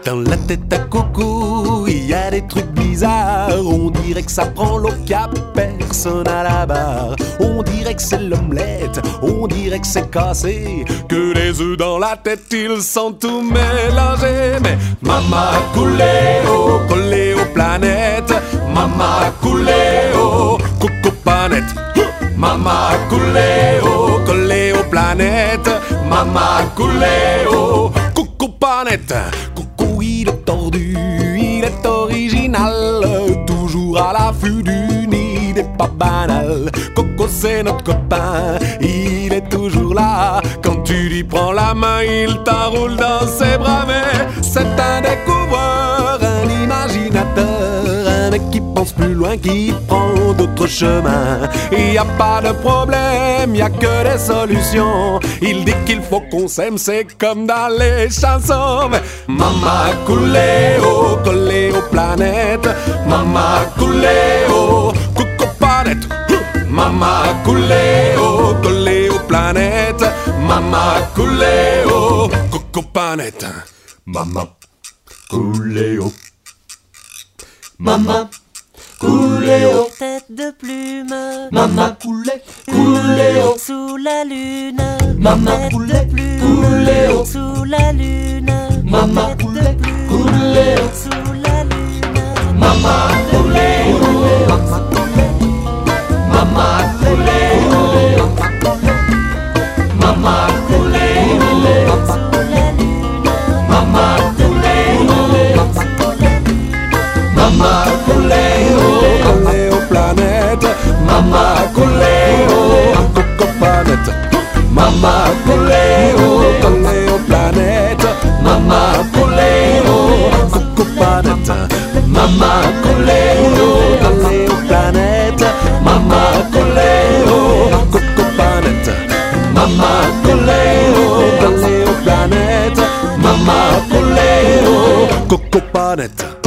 Dans la tête à coco, il y a des trucs bizarres. On dirait que ça prend l'eau qu'il y a personne à la barre. On dirait que c'est l'omelette, on dirait que c'est cassé, que les œufs dans la tête ils sont tout mélangés. Mais Mama Cooleo, collé aux planètes. Mama Cooleo, coco panette. Mama Cooleo, collé aux planètes. Mama Cooleo, coco panette. Coco il est tordu, il est original, toujours à l'affût d'une idée pas banale. Coco c'est notre copain, il est toujours là. Quand tu lui prends la main, il t'enroule dans ses bras. Mais c'est un découvreur, un imaginateur, un mec qui pense plus loin, qui prend d'autres chemins. Il y a pas de problème, y a que des solutions. Il dit qu'il faut qu'on s'aime, c'est comme dans les chansons. Mais Mama Cooleo, collé aux planètes. Mama Cooleo, coco panette. Mama Cooleo, collé aux planètes. Mama Cooleo, coco panette. Mama Cooleo. Mama Cooleo, tête de plume. Mama Cooleo, sous la lune. Mama Tête de plume, Cooleo, sous la lune. Mama Tête de plume, Cooleo, sous la lune. Mama Cooleo, Mama Cooleo, Mama Cooleo, Sous la lune. Mama Cooleo, Mama Cooleo, collé aux planètes. Mama Cooleo, Coco panette. Mama Cooleo, Collé aux planètes. Mama Cooleo, Coco panette. Mama Cooleo, Collé aux planètes. Mama Cooleo, Coco panette. Mama Cooleo, Collé aux planètes. Mama Cooleo, Coco panette.